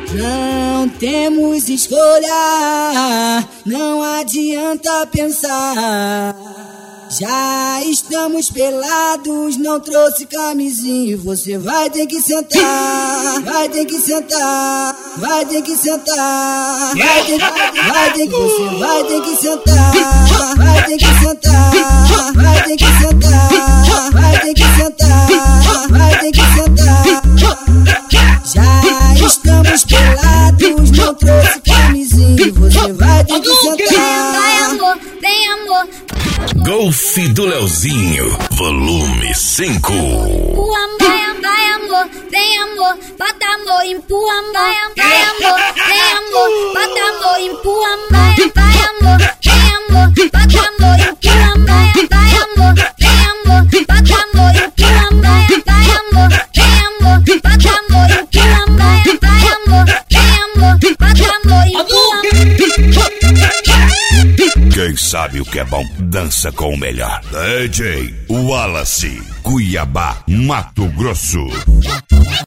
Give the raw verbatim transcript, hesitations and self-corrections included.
Não temos escolha, não adianta pensar. Já estamos pelados, não trouxe camisinha. Você vai ter que sentar, vai ter que sentar, vai ter que sentar, vai ter, vai ter que, você vai ter que sentar, vai ter que sentar, vai ter que sentar, vai ter que sentar, vai ter que sentar. Já estamos pelados, não trouxe camisinha. Você vai ter que sentar. Vai amor, vem amor. Golf do Leozinho, volume cinco. Empurra, vai, vai amor, vem amor, bota amor, empurra, vai, vai amor, vem amor, bota amor, empurra, vai, vai amor, vem amor, bota amor, empurra, vai, vai amor, vem amor, bota amor, empurra, vai, vai amor, vem amor, bota amor, empurra, vai, vai amor, vem amor, bota amor, empurra. Quem sabe o que é bom, dança com o melhor. D J Wallace, Cuiabá, Mato Grosso.